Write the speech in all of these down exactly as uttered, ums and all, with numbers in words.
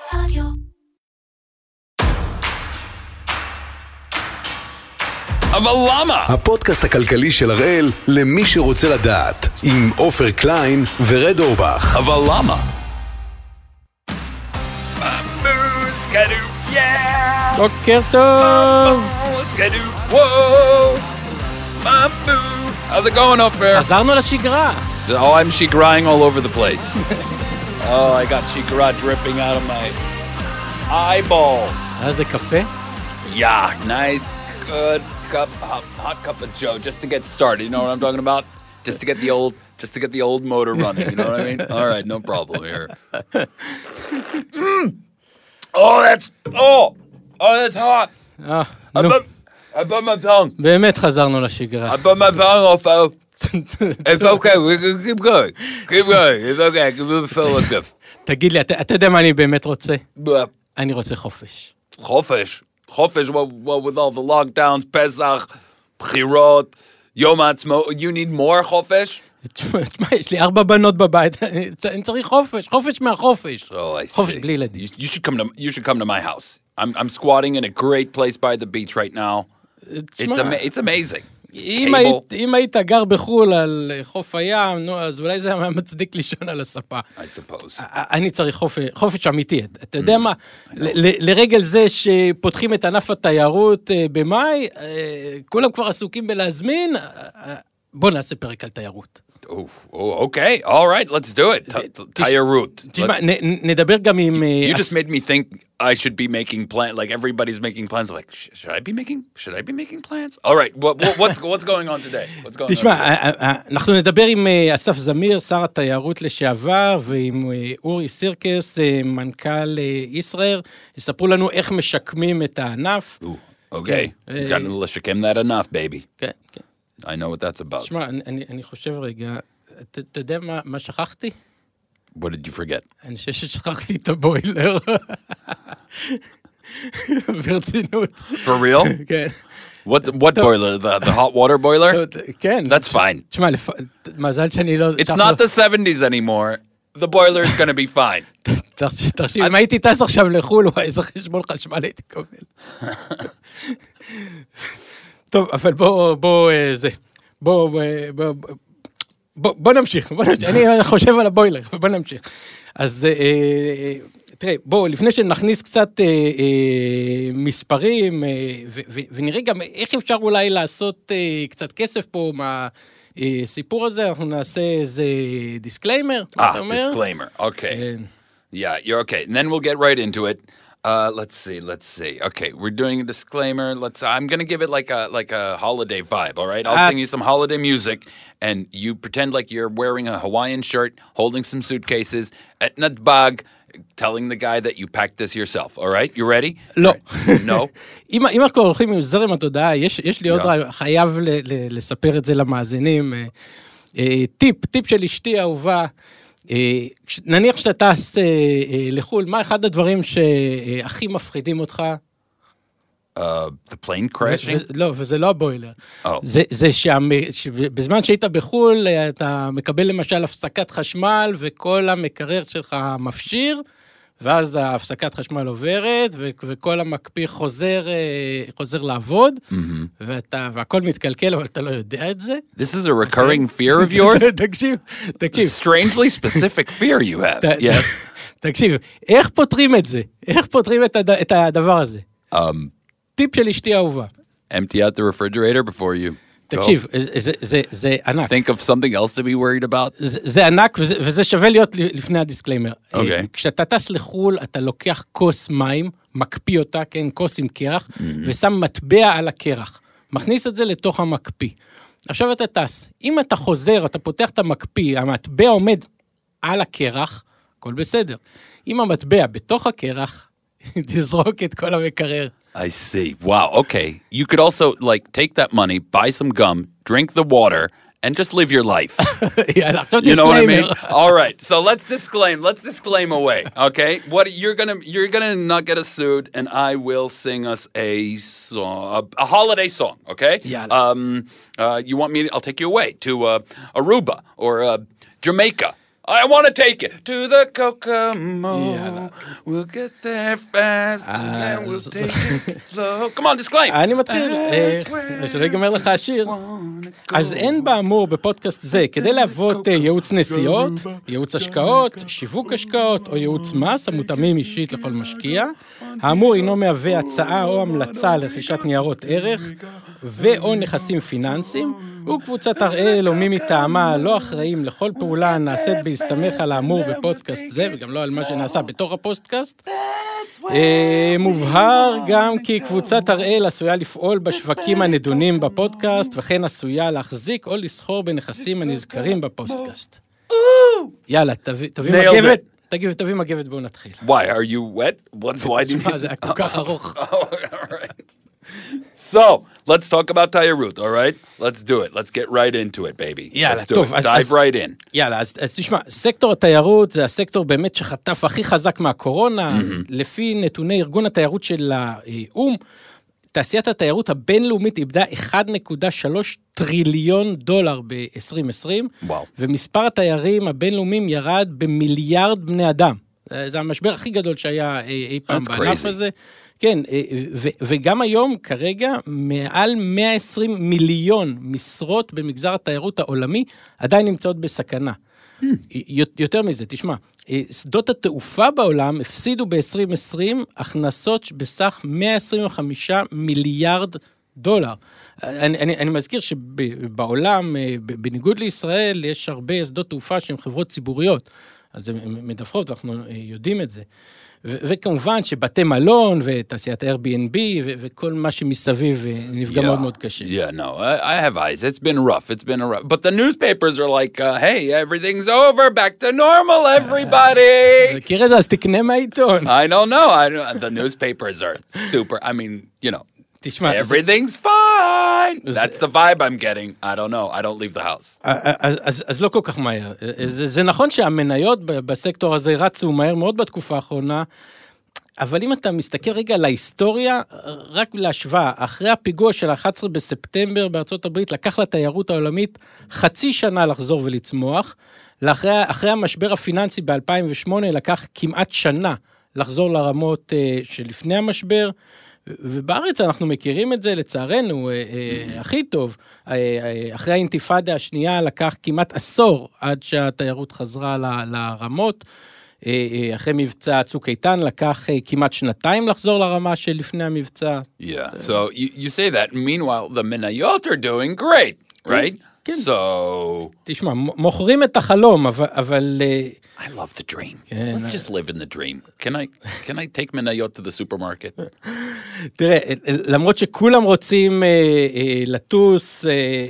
רדיו. אבל למה? הפודקאסט הכלכלי של הראל למי שרוצה לדעת, עם עופר קליין ורד אורבך. אבל למה? סקדו, yeah! בוקר טוב! סקדו, וואו! מבו! How's it going, Ofer? חזרנו לשגרה. Oh, I'm shigraing all over the place. Oh, I got shigra dripping out of my eyeballs. אה, זה קפה? Yeah, nice, good cup, hot, hot cup of Joe, just to get started. You know what I'm talking about? Just to get the old, just to get the old motor running. You know what I mean? All right, no problem here. Mm. Oh, that's oh, oh, that's hot. אה, I נו, put, I put my tongue. באמת חזרנו לשגרה. I put my tongue off. Oh. It's okay. We can keep going. Keep going. It's okay. I can move it feel like this. תגיד לי, אתה אתה יודע מה אני באמת רוצה? But אני רוצה חופש. חופש, חופש. What, what with all the lockdowns, Pesach, בחירות, יום העצמאות. You need more חופש? תשמע, תשמע, יש לי ארבע בנות בבית, אני צ- אני צריך חופש, חופש מהחופש. Oh, I see. חופש בלי ילדים. You, you should come to you should come to my house. I'm I'm squatting in a great place by the beach right now. It's תשמע, ama- it's amazing. אם היית- אם היית גר בחול על חוף הים, נו, אז אולי זה היה מצדיק לישון על הספה. I suppose. אני צריך חופש, חופש אמיתי. אתה יודע מה? ל- ל- לרגל זה שפותחים את ענף התיירות אה, במאי, אה, כולם כבר עסוקים בלהזמין, אה, אה, בוא נעשה פרק על תיירות. Oh, oh, okay. All right, let's do it. T- t- Tayarut. תשמע, Let's- נ- נ- נדבר גם עם... אה, You אס- just made me think I should be making plans. Like everybody's making plans. I'm like, sh- should I be making? Should I be making plans? All right. What, what, what's what's going on today? What's going תשמע, on? today? אה, אה, אה, אנחנו נדבר עם אה, אסף זמיר, שר התיירות לשעבר, ועם אה, אורי סירקס, אה, מנכ"ל אה, ישראייר, יספרו לנו איך משקמים את הענף. Ooh, okay. uh, Got to לשקם that enough, baby. כן, כן. I know what that's about. תשמע, אני- אני אני חושב רגע, אתה אתה יודע מה מה שכחתי? What did you forget? אני חושב ששכחתי את הבוילר. ברצינות. For real? כן. What what boiler? The the hot water boiler? כן. That's fine. תשמע, לפ- מזל שאני לא... It's not the seventies anymore. The boiler is going to be fine. תחשיב, תחשיב, אם הייתי טס עכשיו לחו"ל, וואי, איזה חשבון חשמל הייתי קובל. טוב, אבל בוא, בוא, אה, זה, בוא, אה, בוא, בוא, בוא נמשיך, בוא נמשיך, אני חושב על הבוילר, בוא נמשיך. אז אה, אה, תראה, בוא, לפני שנכניס קצת אה, אה, מספרים, אה, ו- ו- ונראה גם איך אפשר אולי לעשות אה, קצת כסף פה מהסיפור הזה, אנחנו נעשה איזה דיסקליימר, מה Ah, אתה אומר? disclaimer. Okay. כן. Yeah, you're okay. And then we'll get right into it. Uh, let's see, let's see. Okay, we're doing a disclaimer. Let's. I'm gonna give it like a like a holiday vibe. All right, I'll Uh, sing you some holiday music, and you pretend like you're wearing a Hawaiian shirt, holding some suitcases at Natbag, telling the guy that you packed this yourself. All right, you ready? לא. No. אם אם אנחנו הולכים עם זרם התודעה, יש יש לי עוד Yeah. רעיון, חייב ל- ל- לספר את זה למאזינים. אה, אה, טיפ, טיפ של אשתי האהובה, אה, כש- נניח שאתה טס אה, אה, לחו"ל, מה אחד הדברים שהכי מפחידים אותך? Uh, the plane crashing. ו- לא, וזה לא הבוילר. Oh. זה, זה שהמ- שבזמן שהיית בחו"ל, אה, אתה מקבל למשל הפסקת חשמל, וכל המקרר שלך מפשיר, ואז ההפסקת חשמל עוברת, ו- וכל המקפיא חוזר, אה, חוזר לעבוד, ואתה, והכל מתקלקל, אבל אתה לא יודע את זה. This is a recurring fear of yours. תקשיב, תקשיב. Strangely specific fear you have. ת- Yes. תקשיב, איך פותרים את זה? איך פותרים את הד- את הדבר הזה? Um, טיפ של אשתי האהובה. empty out the refrigerator before you. go. תקשיב, זה- זה- זה- זה ענק. Think of something else to be worried about. זה, זה ענק, וזה, וזה שווה להיות לפני הדיסקליימר. אוקיי. אה, כשאתה טס לחו"ל, אתה לוקח כוס מים, מקפיא אותה, כן, כוס עם קרח, ושם מטבע על הקרח. מכניס את זה לתוך המקפיא. עכשיו אתה טס. אם אתה חוזר, אתה פותח את המקפיא, המטבע עומד על הקרח, הכל בסדר. אם המטבע בתוך הקרח, תזרוק את כל המקרר. I see. Wow. Okay. You could also like take that money, buy some gum, drink the water, and just live your life. יאללה, עכשיו You know what I mean? דיסקליימר. All right. So let's disclaim. Let's disclaim away. Okay. What you're gonna you're gonna not get us sued, and I will sing us a song, a, a holiday song. Okay. Yeah. Um. Uh. You want me? To, I'll take you away to uh, Aruba or uh, Jamaica. I want to take it to the Kokomo. We'll get there fast, and then we'll take it slow. Come on, disclaim. אני מתחיל, שלא ייגמר לך השיר. אז אין באמור בפודקאסט זה, כדי להוות ייעוץ נסיעות, ייעוץ השקעות, שיווק השקעות, או ייעוץ מס, המותאמים אישית לכל משקיע. האמור אינו מהווה הצעה או המלצה לרכישת ניירות ערך, ואו נכסים פיננסיים, וקבוצת הראל או מי מטעמה לא אחראים לכל פעולה נעשית בהסתמך על האמור בפודקאסט זה, וגם לא על מה שנעשה בתוך הפודקאסט. מובהר גם כי קבוצת הראל עשויה לפעול בשווקים הנדונים בפודקאסט, וכן עשויה להחזיק או לסחור בנכסים הנזכרים בפודקאסט. יאללה, תביא מגבת, תגיד, תביא מגבת, בואו נתחיל. Why, are you wet? What, why do you... זה היה כל כך ארוך. So, let's talk about Tayarut, all right? Let's do it. Let's get right into it, baby. יאללה, Let's do טוב. it. Dive right in. יאללה, אז, אז תשמע, סקטור התיירות זה הסקטור באמת שחטף הכי חזק מהקורונה, mm-hmm. לפי נתוני ארגון התיירות של האום, תעשיית התיירות הבינלאומית איבדה אחד נקודה שלוש טריליון דולר ב-עשרים עשרים, וואו. ומספר התיירים הבינלאומיים ירד במיליארד בני אדם. זה המשבר הכי גדול שהיה אי פעם בענף הזה. כן, ו- וגם היום, כרגע, מעל מאה ועשרים מיליון משרות במגזר התיירות העולמי, עדיין נמצאות בסכנה. Hmm. יותר מזה, תשמע, שדות התעופה בעולם הפסידו ב-עשרים עשרים הכנסות בסך מאה עשרים וחמישה מיליארד דולר. אני, אני, אני מזכיר שבעולם, בניגוד לישראל, יש הרבה שדות תעופה שהן חברות ציבוריות, אז הן מדווחות, ואנחנו יודעים את זה. וכמובן שבתי מלון ותעשיית Airbnb וכל מה שמסביב נפגע מאוד מאוד קשה. Yeah, no, I have eyes. It's been rough. It's been a rough. But the newspapers are like, uh, hey, everything's over, back to normal, everybody. מכיר את זה, אז תקנה מהעיתון. I don't know. I don't, the newspapers are super, I mean, you know, תשמע, everything's fine. That's the vibe I'm getting. I don't know. I don't leave the house. אז לא כל כך מהר. זה נכון שהמניות בסקטור הזה רצו מהר מאוד בתקופה האחרונה, אבל אם אתה מסתכל רגע על ההיסטוריה, רק להשוואה, אחרי הפיגוע של ה-אחד עשר בספטמבר בארצות הברית, לקח לתיירות העולמית חצי שנה לחזור ולצמוח, לאחרי המשבר הפיננסי ב-אלפיים ושמונה לקח כמעט שנה לחזור לרמות שלפני המשבר, ובארץ אנחנו מכירים את זה לצערנו הכי טוב, אחרי האינתיפאדה השנייה לקח כמעט עשור עד שהתיירות חזרה לרמות, אחרי מבצע צוק איתן לקח כמעט שנתיים לחזור לרמה של לפני המבצע. Yeah, so you, you say that, meanwhile the מניות are doing great, right? כן. So... תשמע, מוכרים את החלום, אבל... אבל I love the dream. כן, Let's just live in the dream. Can I, can I take מניות to the supermarket? תראה, למרות שכולם רוצים אה, אה, לטוס, אה,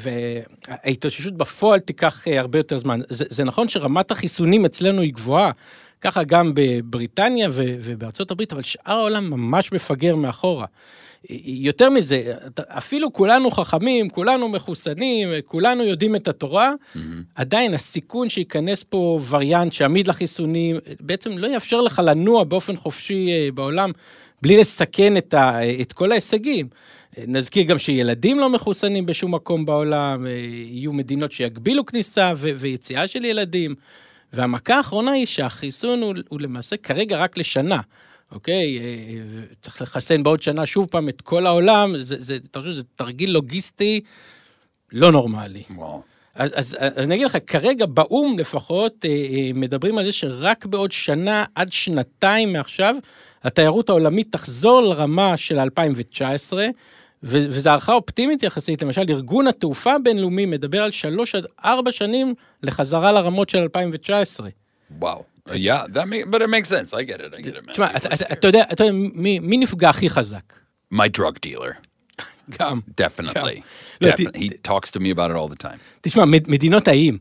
וההתאוששות בפועל תיקח אה, הרבה יותר זמן. זה, זה נכון שרמת החיסונים אצלנו היא גבוהה, ככה גם בבריטניה ו, ובארצות הברית, אבל שאר העולם ממש מפגר מאחורה. יותר מזה, אפילו כולנו חכמים, כולנו מחוסנים, כולנו יודעים את התורה, mm-hmm. עדיין הסיכון שיכנס פה וריאנט שעמיד לחיסונים, בעצם לא יאפשר לך לנוע באופן חופשי בעולם, בלי לסכן את, ה, את כל ההישגים. נזכיר גם שילדים לא מחוסנים בשום מקום בעולם, יהיו מדינות שיגבילו כניסה ו, ויציאה של ילדים, והמכה האחרונה היא שהחיסון הוא, הוא למעשה כרגע רק לשנה, אוקיי, צריך לחסן בעוד שנה שוב פעם את כל העולם, זה, זה, זה תרגיל לוגיסטי לא נורמלי. וואו. אז, אז, אז אני אגיד לך, כרגע באום לפחות מדברים על זה שרק בעוד שנה עד שנתיים מעכשיו, התיירות העולמית תחזור לרמה של אלפיים תשע עשרה, וזו הערכה אופטימית יחסית, למשל ארגון התעופה הבינלאומי מדבר על שלוש עד ארבע שנים לחזרה לרמות של אלפיים תשע עשרה. וואו. Yeah, that make, but it makes sense. I get it. I get it, man. תשמע, אתה יודע, אתה יודע, מי נפגע הכי חזק? My drug dealer. גם. Definitely. Definitely. He talks to me about it all the time. תשמע, מדינות האיים,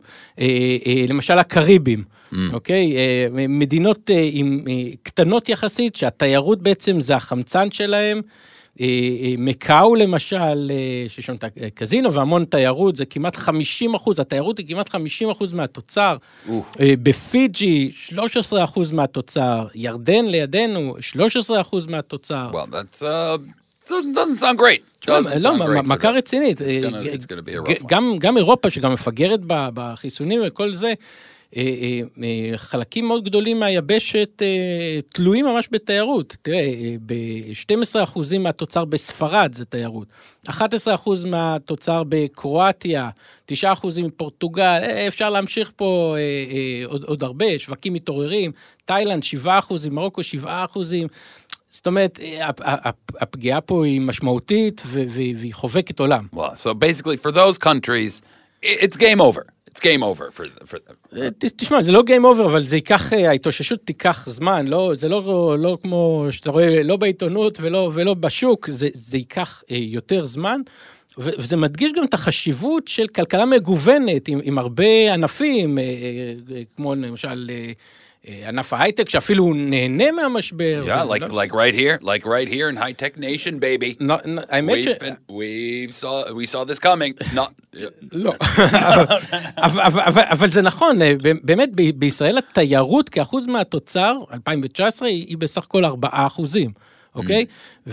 למשל הקריבים, אוקיי? מדינות קטנות יחסית, שהתיירות בעצם זה החמצן שלהם, מקאו למשל, שיש שם קזינו והמון תיירות, זה כמעט חמישים אחוז, התיירות היא כמעט חמישים אחוז מהתוצר, בפיג'י שלושה עשר אחוז מהתוצר, ירדן לידינו שלושה עשר אחוז מהתוצר. Well, that's, uh, doesn't sound great. לא, מכה רצינית. גם אירופה שגם מפגרת בחיסונים וכל זה, חלקים מאוד גדולים מהיבשת תלויים ממש בתיירות. תראה, ב-שנים עשר אחוז מהתוצר בספרד זה תיירות, אחד עשר אחוז מהתוצר בקרואטיה, תשעה אחוז מפורטוגל, אפשר להמשיך פה עוד, עוד הרבה, שווקים מתעוררים, תאילנד שבעה אחוז, מרוקו שבעה אחוז, זאת אומרת, הפגיעה פה היא משמעותית והיא חובקת עולם. Well, so basically for those countries, it's game over. It's game over for, for them. תשמע, זה לא game over, אבל זה ייקח, ההתאוששות תיקח זמן, לא, זה לא, לא כמו שאתה רואה, לא בעיתונות ולא, ולא בשוק, זה, זה ייקח יותר זמן, וזה מדגיש גם את החשיבות של כלכלה מגוונת, עם, עם הרבה ענפים, כמו למשל, ענף ההייטק, שאפילו נהנה מהמשבר. Yeah, like, like right here, like right here in high-tech nation, baby. No, no, האמת ש... We saw, we saw this coming. Not... לא. אבל זה נכון, באמת בישראל התיירות כאחוז מהתוצר, אלפיים תשע עשרה, היא בסך הכל ארבעה אחוזים. אוקיי?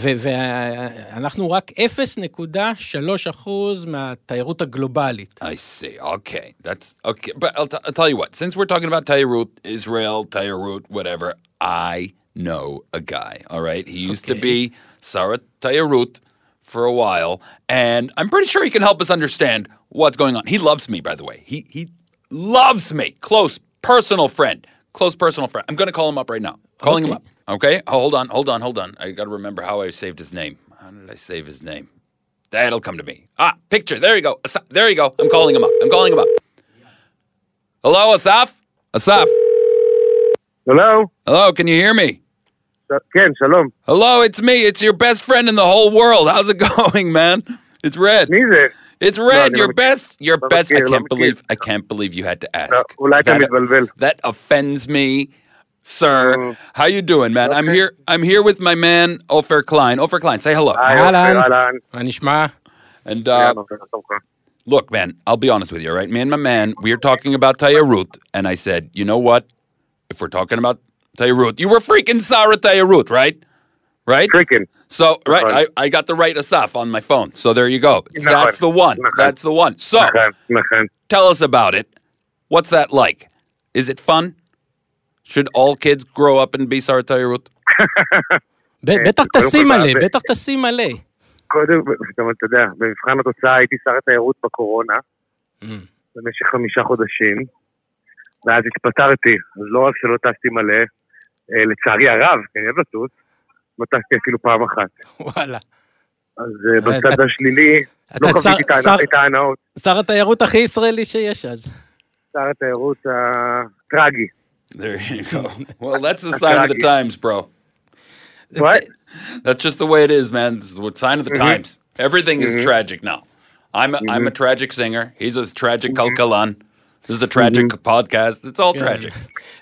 ואנחנו רק אפס נקודה שלוש אחוז מהתיירות הגלובלית. I see, okay. That's, okay. But I'll, t- I'll tell you what, since we're talking about Tayarut, Israel, Tayarut, whatever, I know a guy, all right? He used okay. to be Sarah Tayarut for a while, and I'm pretty sure he can help us understand what's going on. He loves me, by the way. He, he loves me. Close, personal friend. Close personal friend. I'm going to call him up right now. Calling okay. him up. Okay, hold on, hold on, hold on. I got to remember how I saved his name. How did I save his name? That'll come to me. Ah, picture. There you go. Asaf, there you go. I'm calling him up. I'm calling him up. Hello, Asaf? Asaf? Hello? Hello, can you hear me? Ken, shalom. Hello, it's me. It's your best friend in the whole world. How's it going, man? It's Red. Me there. It's Red, your best, your best. I can't believe, I can't believe you had to ask. That, that offends me. Sir, mm. how you doing, man? Okay. I'm here. I'm here with my man Ofer Klein. Ofer Klein, say hello. Hi, Ofer. Anishma. And uh, look, man, I'll be honest with you, all right? Me and my man, we were talking about Tayarut, and I said, you know what? If we're talking about Tayarut, you were freaking Sarah Tayarut, right? Right? Freaking. So, right, I, I got the right Asaf on my phone. So there you go. That's the one. That's the one. So, tell us about it. What's that like? Is it fun? Should all kids grow up and be Sarah Tayarut? בטח תשים מלא, בטח תשים מלא. קודם, אתה יודע, במבחן התוצאה הייתי שר התיירות בקורונה, במשך חמישה חודשים, ואז התפטרתי, אז לא רק שלא טסתי מלא, לצערי הרב, כי אני אוהב לטוס, לא טסתי אפילו פעם אחת. וואלה. אז בצד השלילי, לא חוויתי את ההנאות. שר התיירות הכי ישראלי שיש אז. שר התיירות הטרגי. There you go. Well, that's the sign of the times, bro. What? That's just the way it is, man. This is the sign of the mm-hmm. times. Everything is mm-hmm. tragic now. I'm a, mm-hmm. I'm a tragic singer. He's a tragic kalkalan. This is a tragic mm-hmm. podcast. It's all tragic.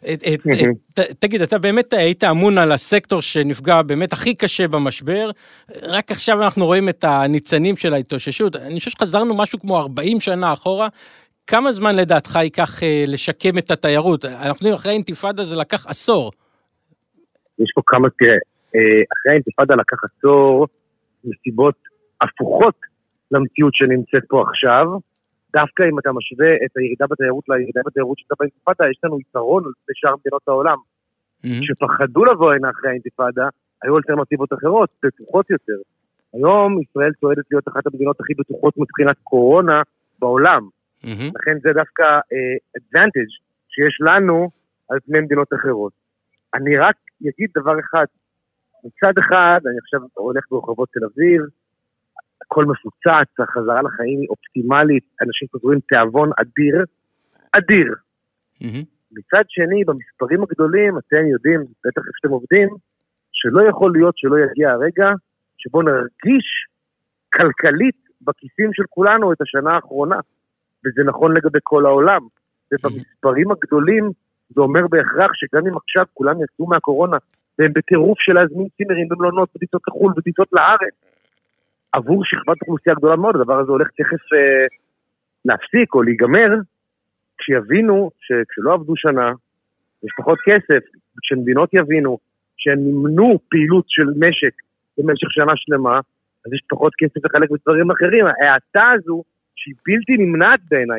תגיד, אתה באמת היית אמון על הסקטור שנפגע באמת הכי קשה במשבר. רק עכשיו אנחנו רואים את הניצנים של ההתאוששות. אני חושב שחזרנו משהו כמו ארבעים שנה אחורה. כמה זמן לדעתך ייקח לשקם את התיירות? אנחנו יודעים, אחרי האינתיפאדה זה לקח עשור. יש פה כמה, תראה, אחרי האינתיפאדה לקח עשור, מסיבות הפוכות למציאות שנמצאת פה עכשיו, דווקא אם אתה משווה את הירידה בתיירות לירידה בתיירות שאתה באינתיפאדה, יש לנו יתרון לשאר מדינות העולם, שפחדו לבוא הנה אחרי האינתיפאדה, היו אלטרנטיבות אחרות, בטוחות יותר. היום ישראל צועדת להיות אחת המדינות הכי בטוחות מבחינת קורונה בעולם. Mm-hmm. לכן זה דווקא uh, advantage שיש לנו על פני מדינות אחרות. אני רק אגיד דבר אחד, מצד אחד, אני עכשיו הולך ברחובות תל אביב, הכל מפוצץ, החזרה לחיים היא אופטימלית, אנשים חוזרים תיאבון אדיר, אדיר. Mm-hmm. מצד שני, במספרים הגדולים, אתם יודעים, בטח איך שאתם עובדים, שלא יכול להיות שלא יגיע הרגע, שבו נרגיש כלכלית בכיסים של כולנו את השנה האחרונה. וזה נכון לגבי כל העולם. ובמספרים הגדולים, זה אומר בהכרח שגם אם עכשיו כולם יצאו מהקורונה, והם בטירוף של להזמין צימרים במלונות, וטיסות לחול וטיסות לארץ, עבור שכבת אוכלוסייה גדולה מאוד, הדבר הזה הולך תכף אה, להפסיק או להיגמר, כשיבינו שכשלא עבדו שנה, יש פחות כסף, כשמדינות יבינו שהם נמנו פעילות של משק במשך שנה שלמה, אז יש פחות כסף לחלק בדברים אחרים. ההאטה הזו, שהיא בלתי נמנעת בעיניי,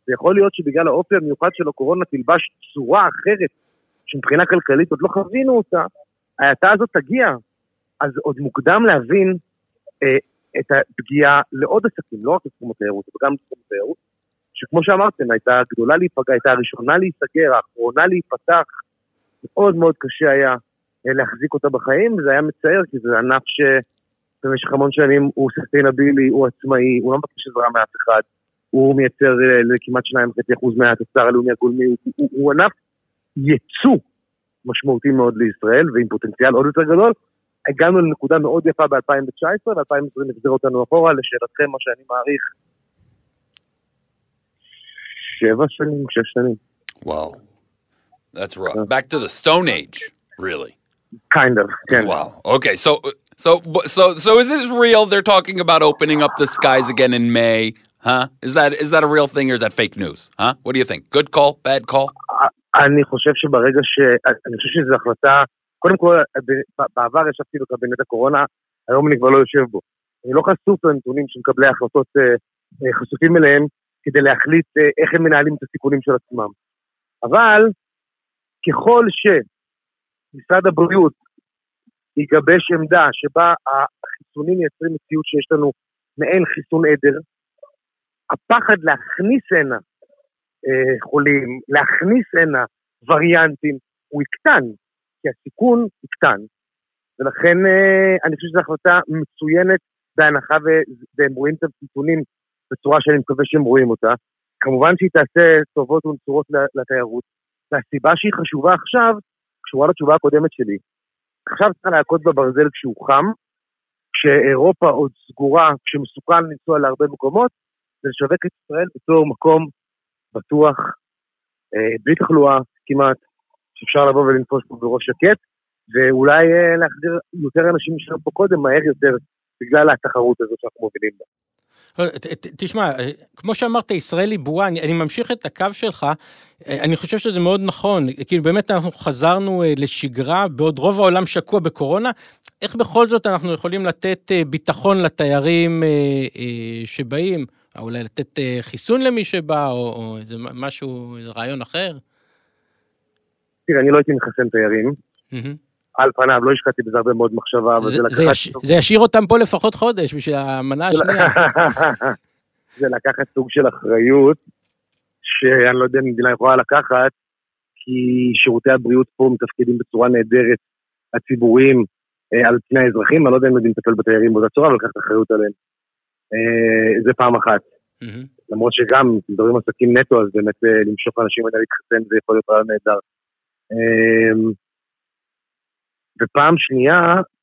ויכול להיות שבגלל האופי המיוחד של הקורונה תלבש צורה אחרת, שמבחינה כלכלית עוד לא חווינו אותה, ההאטה הזאת תגיע, אז עוד מוקדם להבין אה, את הפגיעה לעוד עסקים, לא רק בתחום התיירות, וגם בתחום התיירות, שכמו שאמרתם, הייתה גדולה להיפגע, הייתה הראשונה להיסגר, האחרונה להיפתח, מאוד מאוד קשה היה אה, להחזיק אותה בחיים, וזה היה מצער, כי זה ענף שבמשך המון שנים הוא ססטיינבילי, הוא עצמאי, הוא לא מבקש עזרה מאף אחד, הוא מייצר אה, לכמעט שניים וחצי אחוז מהתוצר הלאומי הגולמי, הוא, הוא, הוא ענף ייצוא משמעותי מאוד לישראל, ועם פוטנציאל עוד יותר גדול. הגענו לנקודה מאוד יפה ב-אלפיים תשע עשרה, ב-אלפיים עשרים נחזיר אותנו אחורה, לשאלתכם, מה שאני מעריך, שבע שנים, שש שנים. Wow. That's rough. Back to the Stone Age, really. Kind of, כן. Wow. Okay, so, so, so, so is this real? They're talking about opening up the skies again in May, huh? Is that, is that a real thing or is that fake news? Huh? What do you think? Good call? Bad call? אני חושב שברגע ש... אני חושב שזו החלטה... קודם כל, בעבר ישבתי בקבינט הקורונה, היום אני כבר לא יושב בו. אני לא חשוף לנתונים שמקבלי ההחלטות חשופים אליהם, כדי להחליט איך הם מנהלים את הסיכונים של עצמם. אבל, ככל שמשרד הבריאות יגבש עמדה שבה החיסונים מייצרים מציאות שיש לנו מעין חיסון עדר, הפחד להכניס הנה חולים, להכניס הנה וריאנטים, הוא יקטן, כי הסיכון יקטן, ולכן אני חושב שזו החלטה מצוינת בהנחה, והם רואים את הסיכונים בצורה שאני מקווה שהם רואים אותה, כמובן שהיא תעשה טובות ונצורות לתיירות, והסיבה שהיא חשובה עכשיו, קשורה לתשובה הקודמת שלי, עכשיו צריך להכות בברזל כשהוא חם, כשאירופה עוד סגורה, כשמסוכן לנסוע להרבה מקומות, זה לשווק את ישראל בתור מקום בטוח, בלי תחלואה כמעט, שאפשר לבוא ולנפוש פה בראש שקט, ואולי להחזיר יותר אנשים משלם פה קודם, מהר יותר, בגלל התחרות הזאת שאנחנו מובילים בה. תשמע, כמו שאמרת, ישראל היא בועה, אני, אני ממשיך את הקו שלך, אני חושב שזה מאוד נכון, כאילו באמת אנחנו חזרנו לשגרה, בעוד רוב העולם שקוע בקורונה, איך בכל זאת אנחנו יכולים לתת ביטחון לתיירים שבאים, או אולי לתת חיסון למי שבא, או, או איזה משהו, איזה רעיון אחר? תראה, אני לא הייתי מחסן תיירים, על פניו, לא השקעתי בזה הרבה מאוד מחשבה, זה ישאיר אותם פה לפחות חודש, בשביל המנה השנייה. זה לקחת סוג של אחריות, שאני לא יודע אם מדינה יכולה לקחת, כי שירותי הבריאות פה מתפקדים בצורה נהדרת, הציבוריים, על פני האזרחים, אני לא יודע אם יודעים לטפל בתיירים באותה צורה, אבל לקחת אחריות עליהם. זה פעם אחת. למרות שגם, מדברים עסקים נטו, אז באמת למשוך אנשים האלה להתחסן, זה יכול להיות רעיון נהדר. ופעם שנייה,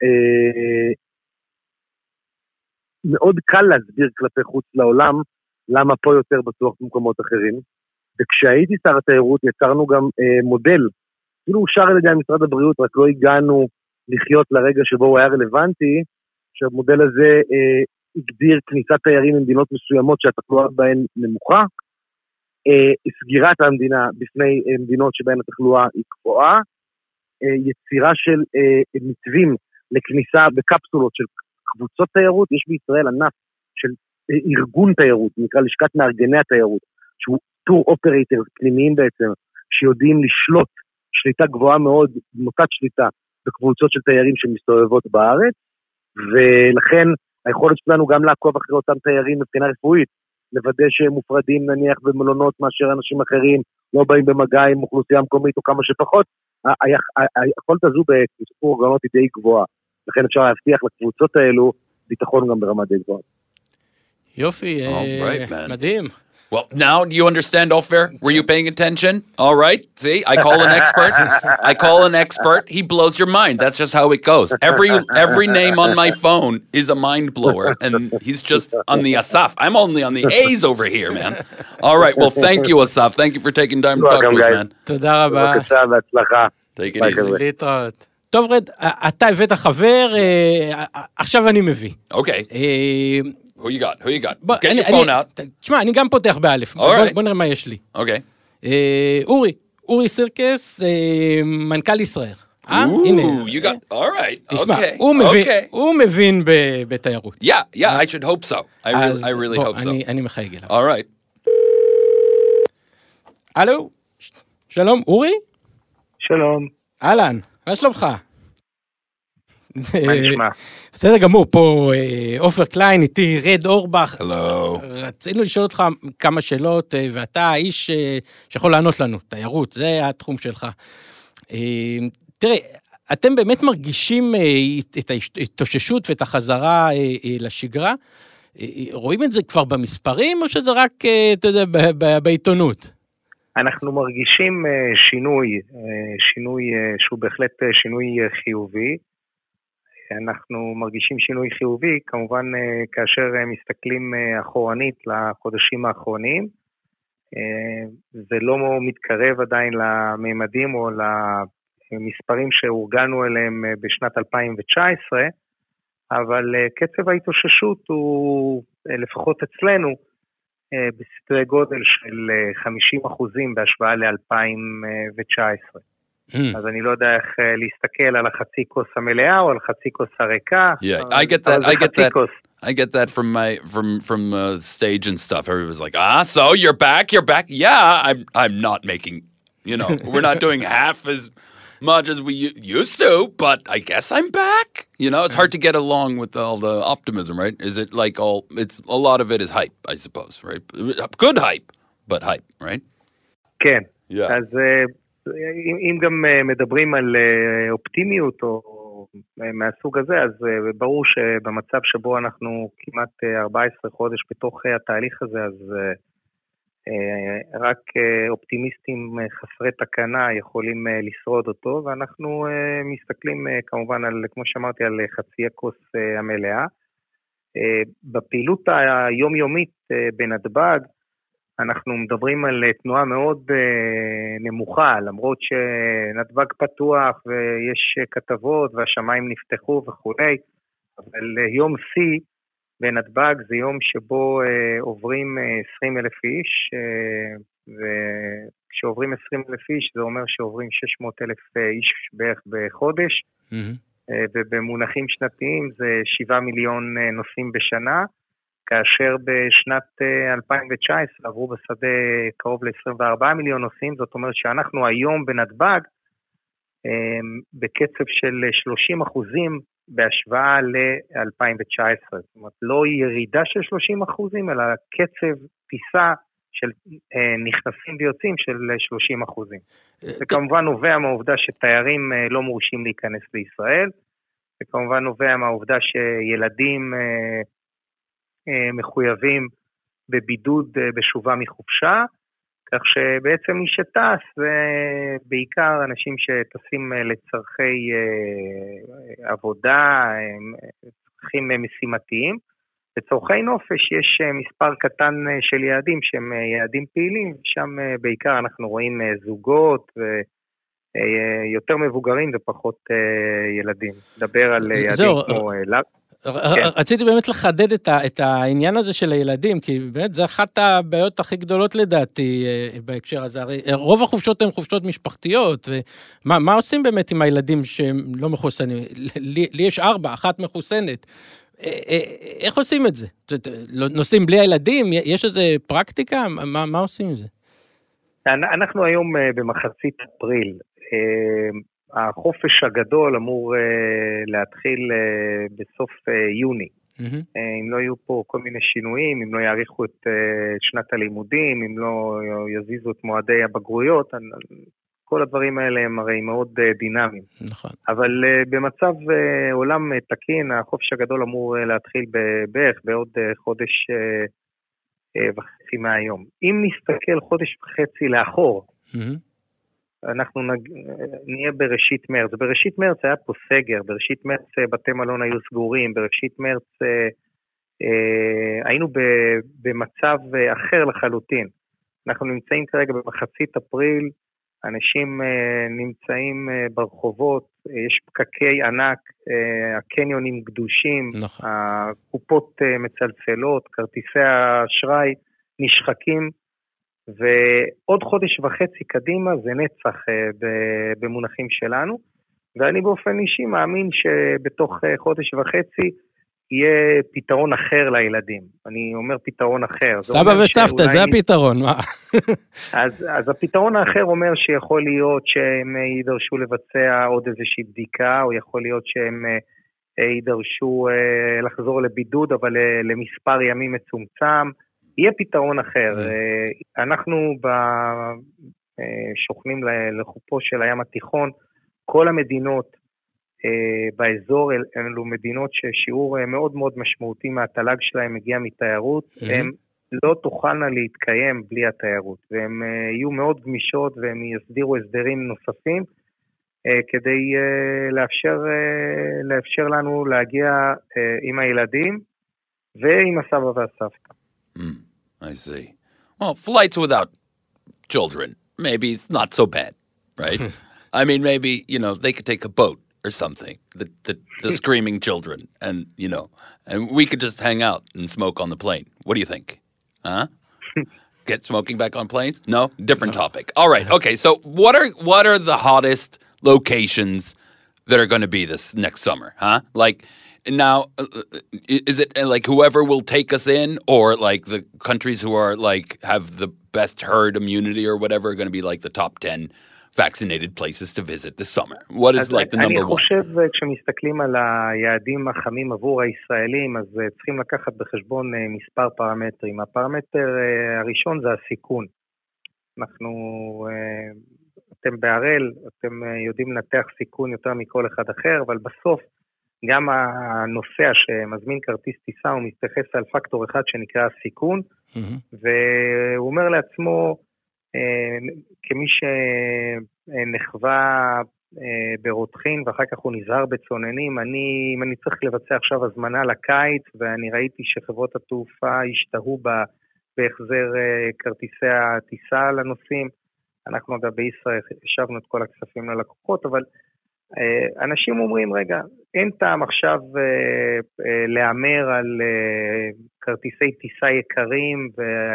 מאוד קל להסביר כלפי חוץ לעולם, למה פה יותר בטוח במקומות אחרים. וכשהייתי שר התיירות, יצרנו גם מודל, כאילו אושר על ידי משרד הבריאות, רק לא הגענו לחיות לרגע שבו הוא היה רלוונטי, שהמודל הזה הגדיר כניסת תיירים ממדינות מסוימות שהתחלואה בהן נמוכה, סגירת המדינה בפני מדינות שבהן התחלואה היא גבוהה, יצירה של מתווים לכניסה בקפסולות של קבוצות תיירות, יש בישראל ענף של ארגון תיירות, נקרא לשכת מארגני התיירות, שהוא טור אופרייטרס פנימיים בעצם, שיודעים לשלוט שליטה גבוהה מאוד, מוטת שליטה, בקבוצות של תיירים שמסתובבות בארץ, ולכן היכולת שלנו גם לעקוב אחרי אותם תיירים מבחינה רפואית, לוודא שהם מופרדים נניח במלונות מאשר אנשים אחרים, לא באים במגע עם אוכלוסייה מקומית או כמה שפחות, היכולת הזו בסיפור אורגנות היא די גבוהה, לכן אפשר להבטיח לקבוצות האלו ביטחון גם ברמה די גבוהה. יופי, מדהים. Well, now do you understand, Ofer? Were you paying attention? All right. See, I call an expert. I call an expert. He blows your mind. That's just how it goes. Every every name on my phone is a mind blower, and he's just on the Asaf. I'm only on the A's over here, man. All right. Well, thank you, Asaf. Thank you for taking time to talk to us, man. תודה רבה. בבקשה, בהצלחה. Take it easy. להתראות. טוב, רד, אתה הבאת חבר, עכשיו אני מביא. Okay. Who you got? Who you got? Get your phone out. תשמע, אני גם פותח באלף. בוא נראה מה יש לי. אוקיי. אורי, אורי סירקס, מנכ"ל ישראל. אה? הנה. You got, all right. תשמע, Okay. הוא מבין בתיירות. Yeah, yeah, I should hope so. I really, I really hope so. אני מחייג אליו. All right. הלו, שלום, אורי? שלום. אהלן, מה שלומך? מה נשמע? בסדר גמור, פה עופר קליין, איתי רד אורבך. Hello. רצינו לשאול אותך כמה שאלות, ואתה האיש שיכול לענות לנו, תיירות, זה התחום שלך. תראה, אתם באמת מרגישים את ההתאוששות ואת החזרה לשגרה? רואים את זה כבר במספרים, או שזה רק, אתה יודע, בעיתונות? אנחנו מרגישים שינוי, שינוי שהוא בהחלט שינוי חיובי. אנחנו מרגישים שינוי חיובי, כמובן כאשר מסתכלים אחורנית לחודשים האחרונים, זה לא מתקרב עדיין לממדים או למספרים שהורגלנו אליהם בשנת אלפיים תשע עשרה, אבל קצב ההתאוששות הוא לפחות אצלנו בסדרי גודל של חמישים אחוזים בהשוואה ל-אלפיים תשע עשרה. אז אני לא יודע איך להסתכל על החצי כוס המלאה או על חצי כוס הריקה. Yeah, I get that. I get that. I get that from my from from uh, stage and stuff. Everybody's like, ah, so you're back, you're back. Yeah, I'm I'm not making, you know, we're not doing half as much as we used to, but I guess I'm back. You know, it's hard to get along with all the optimism, right? Is it like all? It's a lot of it is hype, I suppose, right? Good hype, but hype, right? כן. Yeah. אז אם גם מדברים על אופטימיות או מהסוג הזה, אז ברור שבמצב שבו אנחנו כמעט ארבעה עשר חודש בתוך התהליך הזה, אז רק אופטימיסטים חסרי תקנה יכולים לשרוד אותו, ואנחנו מסתכלים כמובן על, כמו שאמרתי, על חצי הכוס המלאה. בפעילות היומיומית בנתב"ג, אנחנו מדברים על תנועה מאוד נמוכה, למרות שנתב"ג פתוח ויש כתבות והשמיים נפתחו וכו', אבל יום שיא בנתב"ג זה יום שבו עוברים עשרים אלף איש, וכשעוברים עשרים אלף איש זה אומר שעוברים שש מאות אלף איש בערך בחודש, ובמונחים שנתיים זה שבעה מיליון נוסעים בשנה, כאשר בשנת אלפיים תשע עשרה עברו בשדה קרוב ל-עשרים וארבעה מיליון נוסעים, זאת אומרת שאנחנו היום בנתב"ג בקצב של שלושים אחוזים בהשוואה ל-אלפיים תשע עשרה. זאת אומרת, לא ירידה של שלושים אחוזים, אלא קצב טיסה של נכנסים ויוצאים של שלושים אחוזים. זה כמובן נובע מהעובדה שתיירים לא מורשים להיכנס לישראל, זה כמובן נובע מהעובדה שילדים מחויבים בבידוד בשובה מחופשה, כך שבעצם מי שטס זה בעיקר אנשים שטסים לצרכי עבודה, צרכים משימתיים. לצורכי נופש יש מספר קטן של יעדים שהם יעדים פעילים, שם בעיקר אנחנו רואים זוגות ויותר מבוגרים ופחות ילדים. דבר על יעדים כמו... רציתי באמת לחדד את העניין הזה של הילדים, כי באמת זה אחת הבעיות הכי גדולות לדעתי בהקשר הזה. הרי רוב החופשות הן חופשות משפחתיות, ומה עושים באמת עם הילדים שהם לא מחוסנים? לי יש ארבע, אחת מחוסנת. איך עושים את זה? נוסעים בלי הילדים? יש איזו פרקטיקה? מה עושים עם זה? אנחנו היום במחצית אפריל. החופש הגדול אמור uh, להתחיל uh, בסוף uh, יוני. Mm-hmm. Uh, אם לא יהיו פה כל מיני שינויים, אם לא יאריכו את uh, שנת הלימודים, אם לא יזיזו את מועדי הבגרויות, כל הדברים האלה הם הרי מאוד uh, דינמיים. נכון. אבל uh, במצב uh, עולם uh, תקין, החופש הגדול אמור uh, להתחיל בערך בעוד uh, חודש uh, uh, וחצי מהיום. אם נסתכל חודש וחצי לאחור, mm-hmm. אנחנו נהיה בראשית מרץ. בראשית מרץ היה פה סגר, בראשית מרץ בתי מלון היו סגורים, בראשית מרץ היינו במצב אחר לחלוטין. אנחנו נמצאים כרגע במחצית אפריל, אנשים נמצאים ברחובות, יש פקקי ענק, הקניונים גדושים, נכון. הקופות מצלצלות, כרטיסי האשראי נשחקים, ועוד חודש וחצי קדימה זה נצח במונחים שלנו, ואני באופן אישי מאמין שבתוך חודש וחצי יהיה פתרון אחר לילדים. אני אומר פתרון אחר. סבא וסבתא, זה הפתרון, מה? אז, אז הפתרון האחר אומר שיכול להיות שהם יידרשו לבצע עוד איזושהי בדיקה, או יכול להיות שהם יידרשו לחזור לבידוד, אבל למספר ימים מצומצם. יהיה פתרון אחר. אנחנו שוכנים לחופו של הים התיכון, כל המדינות באזור אלו מדינות ששיעור מאוד מאוד משמעותי מהתל"ג שלהם מגיע מתיירות, הם לא תוכלנה להתקיים בלי התיירות, והם יהיו מאוד גמישות והם יסדירו הסדרים נוספים, כדי לאפשר, לאפשר לנו להגיע עם הילדים ועם הסבא והסבתא. Mm, I see. Well, flights without children, maybe it's not so bad, right? I mean, maybe, you know, they could take a boat or something, the, the, the screaming children, and, you know, and we could just hang out and smoke on the plane. What do you think? Huh? Get smoking back on planes? No? Different no. topic. All right. Okay. So what are, what are the hottest locations that are going to be this next summer? Huh? Like now, uh, is it like whoever will take us in, or like the countries who are like, have the best herd immunity or whatever are going to be like the top ten vaccinated places to visit this summer? What is like the number one? אני חושב, כשמסתכלים על היעדים החמים עבור הישראלים, אז צריכים לקחת בחשבון מספר פרמטרים. הפרמטר הראשון זה הסיכון. אנחנו, אתם בהראל, אתם יודעים לנתח סיכון יותר מכל אחד אחר, אבל בסוף גם הנוסע שמזמין כרטיס טיסה הוא מתייחס על פקטור אחד שנקרא הסיכון, והוא אומר לעצמו, כמי שנחווה ברותחין ואחר כך הוא נזהר בצוננים, אני, אם אני צריך לבצע עכשיו הזמנה לקיץ, ואני ראיתי שחברות התעופה השתהו בהחזר כרטיסי הטיסה לנוסעים, אנחנו אגב בישראל השבנו את כל הכספים ללקוחות, אבל אנשים אומרים, רגע, אין טעם עכשיו לאמר על כרטיסי טיסה יקרים,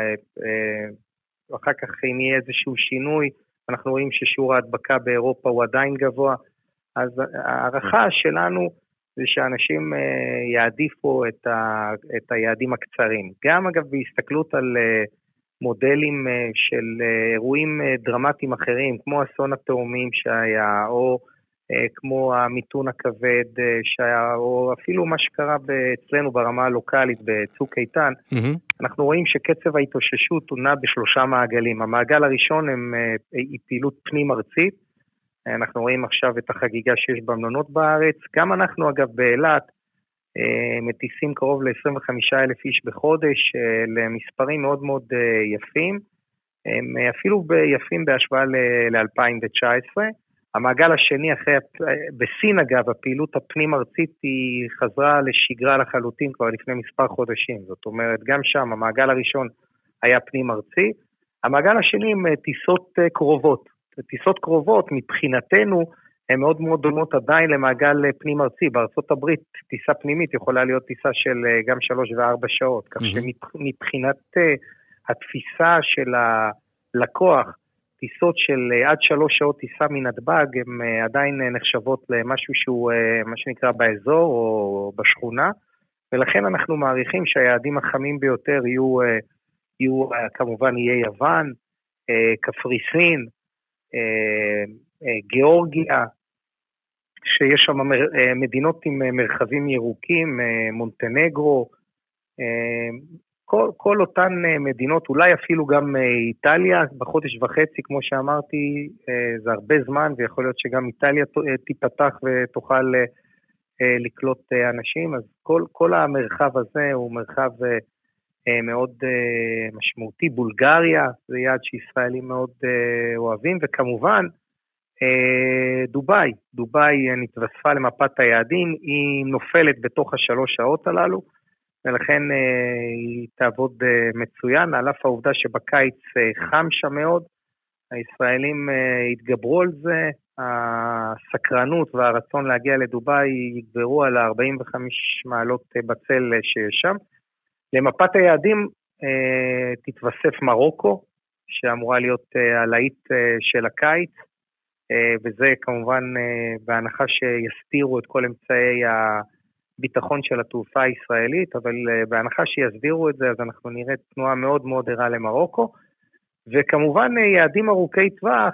ואחר כך אם יהיה איזשהו שינוי, אנחנו רואים ששיעור ההדבקה באירופה הוא עדיין גבוה, אז הערכה שלנו זה שאנשים יעדיפו את, ה, את היעדים הקצרים. גם אגב בהסתכלות על מודלים של אירועים דרמטיים אחרים, כמו אסון התאומים שהיה, או כמו המיתון הכבד שהיה, או אפילו מה שקרה אצלנו ברמה הלוקלית בצוק איתן, mm-hmm. אנחנו רואים שקצב ההתאוששות הוא נע בשלושה מעגלים. המעגל הראשון הם, היא פעילות פנים ארצית, אנחנו רואים עכשיו את החגיגה שיש במלונות בארץ, גם אנחנו אגב באילת מטיסים קרוב ל-עשרים וחמישה אלף איש בחודש, למספרים מאוד מאוד יפים, הם אפילו יפים בהשוואה ל-אלפיים תשע עשרה, המעגל השני אחרי, בסין אגב, הפעילות הפנים ארצית היא חזרה לשגרה לחלוטין כבר לפני מספר חודשים, זאת אומרת גם שם המעגל הראשון היה פנים ארצי, המעגל השני הם טיסות קרובות, טיסות קרובות מבחינתנו הן מאוד מאוד דומות עדיין למעגל פנים ארצי, בארצות הברית טיסה פנימית יכולה להיות טיסה של גם שלוש וארבע שעות, כך שמבחינת התפיסה של הלקוח, טיסות של עד שלוש שעות טיסה מנתב"ג, הן עדיין נחשבות למשהו שהוא מה שנקרא באזור או בשכונה, ולכן אנחנו מעריכים שהיעדים החמים ביותר יהיו, יהיו כמובן יהיה יוון, קפריסין, גיאורגיה, שיש שם מדינות עם מרחבים ירוקים, מונטנגרו, כל, כל אותן מדינות, אולי אפילו גם איטליה, בחודש וחצי, כמו שאמרתי, זה הרבה זמן, ויכול להיות שגם איטליה תיפתח ותוכל לקלוט אנשים, אז כל, כל המרחב הזה הוא מרחב מאוד משמעותי. בולגריה, זה יעד שישראלים מאוד אוהבים, וכמובן, דוביי, דוביי נתווספה למפת היעדים, היא נופלת בתוך השלוש שעות הללו, ולכן היא תעבוד מצוין, על אף העובדה שבקיץ חם שם מאוד, הישראלים התגברו על זה, הסקרנות והרצון להגיע לדוביי יגברו על ה-ארבעים וחמש מעלות בצל שיש שם. למפת היעדים תתווסף מרוקו, שאמורה להיות הלהיט של הקיץ, וזה כמובן בהנחה שיסתירו את כל אמצעי ביטחון של התעופה הישראלית, אבל בהנחה שיסדירו את זה, אז אנחנו נראה תנועה מאוד מאוד ערה למרוקו, וכמובן יעדים ארוכי טווח,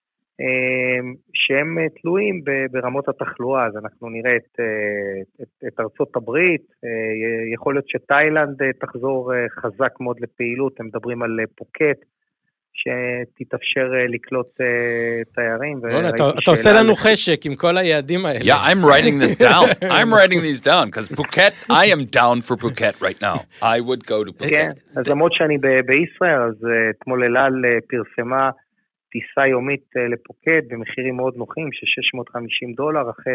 שהם תלויים ברמות התחלואה, אז אנחנו נראה את, את, את ארצות הברית, יכול להיות שתאילנד תחזור חזק מאוד לפעילות, הם מדברים על פוקט, שתתאפשר לקלוט תיירים. אתה עושה לנו חשק עם כל היעדים האלה. Yeah, I'm writing this down. I'm writing these down, because Phuket, I am down for Phuket right now. I would go to Phuket. כן, אז למרות שאני בישראל, אז אתמול אל על פרסמה טיסה יומית לפוקט במחירים מאוד נוחים של שש מאות וחמישים דולר, החל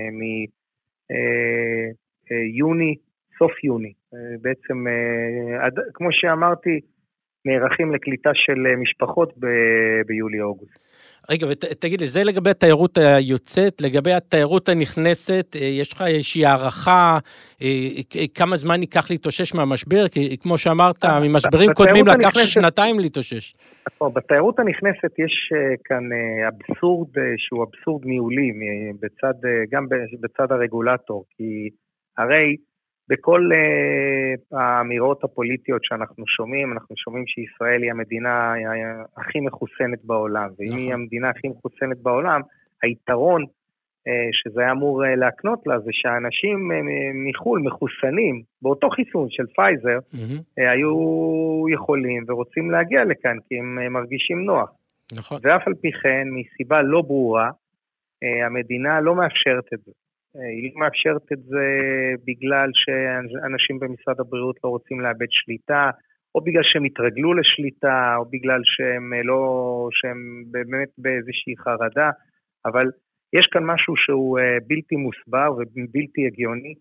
מיוני, סוף יוני. בעצם, כמו שאמרתי, נערכים לקליטה של משפחות ביולי-אוגוסט. רגע, ותגיד לי, זה לגבי התיירות היוצאת, לגבי התיירות הנכנסת, יש לך איזושהי הערכה, כמה זמן ייקח להתאושש מהמשבר? כי כמו שאמרת, ממשברים קודמים לקח שנתיים להתאושש. בתיירות הנכנסת יש כאן אבסורד שהוא אבסורד ניהולי, גם בצד הרגולטור, כי הרי בכל uh, האמירות הפוליטיות שאנחנו שומעים, אנחנו שומעים שישראל היא המדינה הכי מחוסנת בעולם, ואם היא המדינה הכי מחוסנת בעולם, היתרון uh, שזה היה אמור uh, להקנות לה, זה שהאנשים uh, מחול מחוסנים, באותו חיסון של פייזר, mm-hmm. uh, היו יכולים ורוצים להגיע לכאן, כי הם uh, מרגישים נוח. נכון. ואף על פי כן, מסיבה לא ברורה, uh, המדינה לא מאפשרת את זה. היא לא מאפשרת את זה בגלל שאנשים במשרד הבריאות לא רוצים לאבד שליטה, או בגלל שהם התרגלו לשליטה, או בגלל שהם לא, שהם באמת באיזושהי חרדה, אבל יש כאן משהו שהוא בלתי מוסבר ובלתי הגיוני.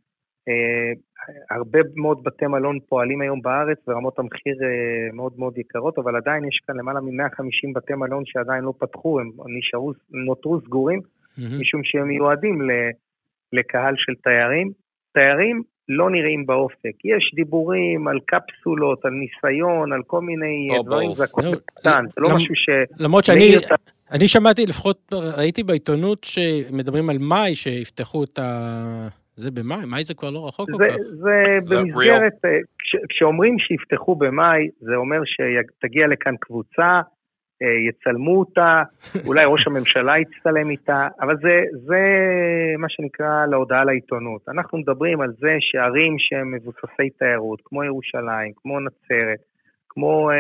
הרבה מאוד בתי מלון פועלים היום בארץ, ורמות המחיר מאוד מאוד יקרות, אבל עדיין יש כאן למעלה מ-מאה וחמישים בתי מלון שעדיין לא פתחו, הם נשארו, נותרו סגורים, משום שהם מיועדים ל... לקהל של תיירים. תיירים לא נראים באופק. יש דיבורים על קפסולות, על ניסיון, על כל מיני דברים, זה הכל קטן. זה לא משהו ש... למרות שאני אני שמעתי, לפחות ראיתי בעיתונות שמדברים על מאי, שיפתחו את ה... זה במאי? מאי זה כבר לא רחוק כל כך. זה במסגרת, כשאומרים שיפתחו במאי, זה אומר שתגיע לכאן קבוצה, יצלמו אותה, אולי ראש הממשלה יצטלם איתה, אבל זה, זה מה שנקרא להודעה לעיתונות. אנחנו מדברים על זה שערים שהם מבוססי תיירות, כמו ירושלים, כמו נצרת, כמו אה,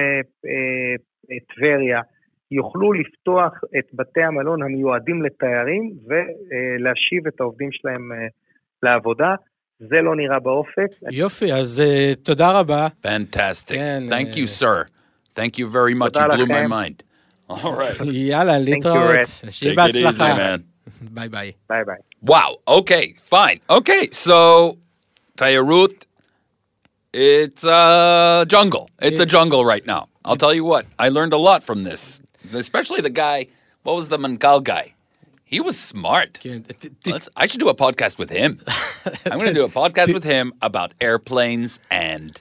אה, טבריה, יוכלו לפתוח את בתי המלון המיועדים לתיירים, ולהשיב את העובדים שלהם אה, לעבודה. זה לא נראה באופק. יופי, אז uh, תודה רבה. Fantastic. כן, Thank uh, you, sir. Thank you very much. You blew my mind. All right. יאללה, להתראות. שיהיה בהצלחה. ביי ביי. ביי ביי. Wow. Okay, fine. Okay, so Tayarut, it's a jungle. It's a jungle right now. I'll tell you what. I learned a lot from this. Especially the guy, what was the Mankal guy? He was smart. Let's, I should do a podcast with him. I'm going to do a podcast with him about airplanes and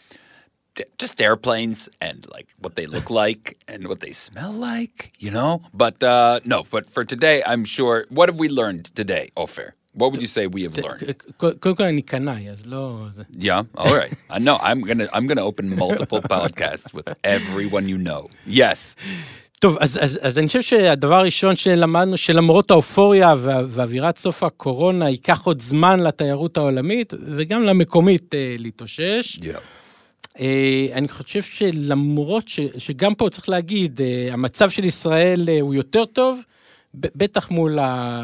just airplanes and like what they look like and what they smell like, you know? But uh, no, but for today, I'm sure, what have we learned today, Ofer? What would you say we have learned? קודם כל אני קנאי, אז לא... Yeah, all right. I know, I'm going to I'm gonna open multiple podcasts with everyone you know. Yes. טוב, אז, אז, אז אני חושב שהדבר הראשון שלמדנו, שלמרות האופוריה ואווירת סוף הקורונה, ייקח עוד זמן לתיירות העולמית, וגם למקומית אה, להתאושש. Yeah. אה, אני חושב שלמרות ש, שגם פה צריך להגיד, אה, המצב של ישראל אה, הוא יותר טוב, ב, בטח מול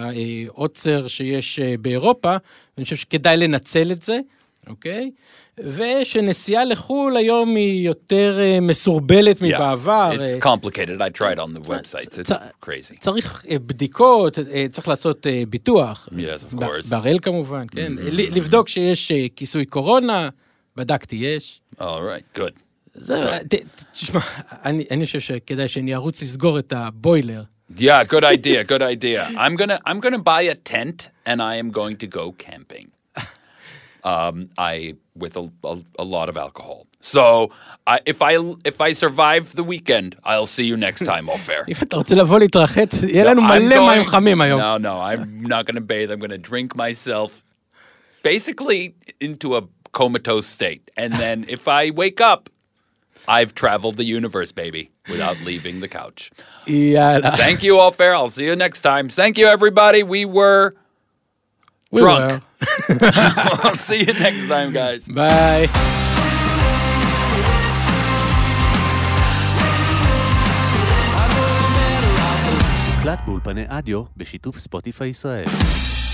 העוצר שיש אה, באירופה, אני חושב שכדאי לנצל את זה, אוקיי? ושנסיעה לחול היום היא יותר מסורבלת מבעבר. It's complicated. I tried on the websites. It's crazy. צריך בדיקות, צריך לעשות ביטוח. Yes, of course. בהראל כמובן, כן. לבדוק שיש כיסוי קורונה, בדקתי, יש. All right, good. תשמע, אני חושב שכדאי שאני ארוץ לסגור את הבוילר. Yeah, good idea, good idea. I'm gonna, I'm gonna buy a tent and I am going to go camping. Um, I with a, a, a lot of alcohol. So I, if I if I survive the weekend, I'll see you next time, Ofer. אם אתה רוצה לבוא להתרחץ, יהיה לנו מלא מים חמים היום. No, no, I'm not going to bathe. I'm going to drink myself basically into a comatose state. And then if I wake up, I've traveled the universe, baby, without leaving the couch. יאללה. Thank you, all fair. I'll see you next time. Thank you, everybody. We were We drunk. were. I'll see you next time, guys. ביי. הוקלט באולפני אדיו בשיתוף ספוטיפיי ישראל.